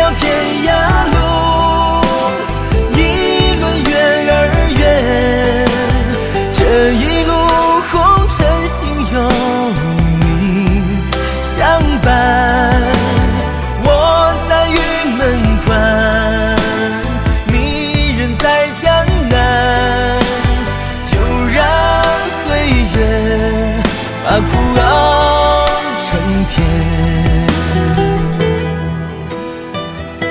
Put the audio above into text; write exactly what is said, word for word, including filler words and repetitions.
条天涯路，一轮月儿圆。这一路红尘心有你相伴，我在玉门关，你人在江南。就让岁月把苦熬